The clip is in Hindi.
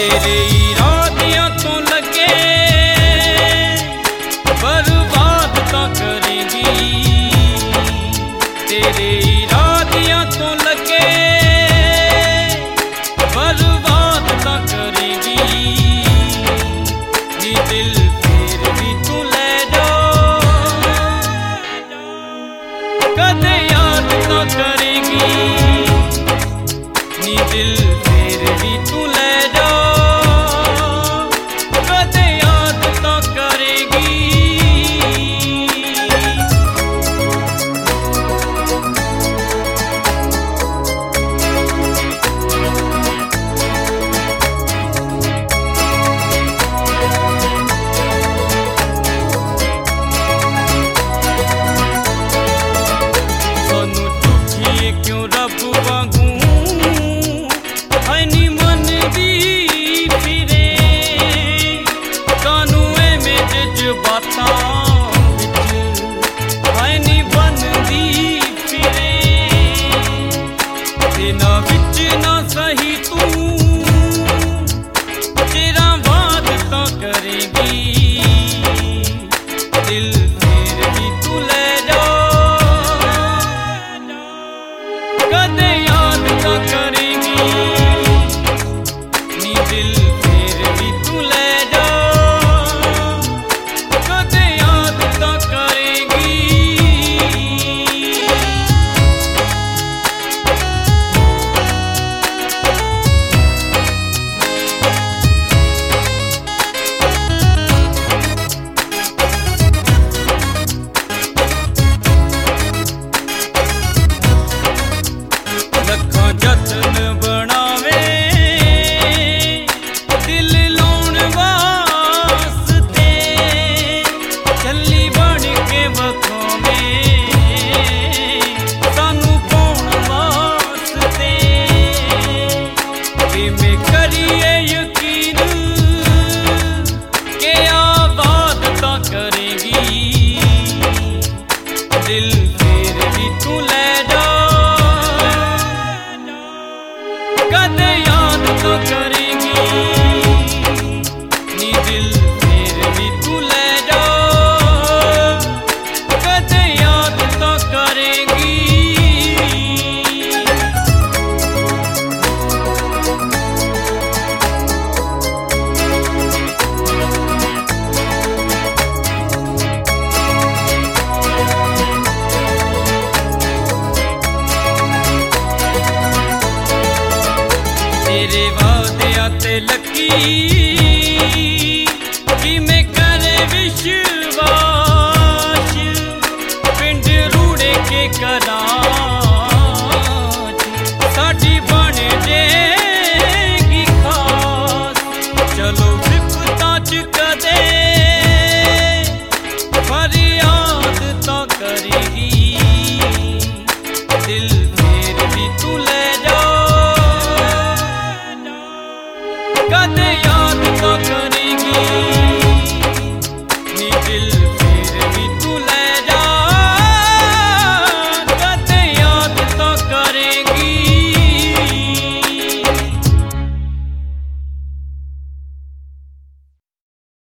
तेरे इरादियां तो लगे बर्बाद तो करेगी, तेरे इरादियां तो लगे बर्बाद तो करेगी। नी दिल फिर भी तू ले जा, कदे याद तो करेगी। नी दिल फिर भी तू ले जा, कदे याद तो करेगी। सानू झूठिए क्यों रब वांगू नी मन दी फिरे, सानू एवें जज्बातां विच हाय नी बनदी फिरे। दिनां विच ना सही तू तेरा बात तो करेगी, दिल फिर भी तू ले जा, कदे याद तो करेगी। दिल फिर भी तू ले जा, कदे याद तो करेगी। लखां जतन बनावे करिए यकीन के आबाद तो करेगी, दिल फिर भी तू ले जा, कदे याद तो करेगी। नी दिल फिर भी तू ले जा, कदे याद तो करेगी। तेरे वादियां ते लकी कि मैं करे विश्वास, पिंड रूड़े के करा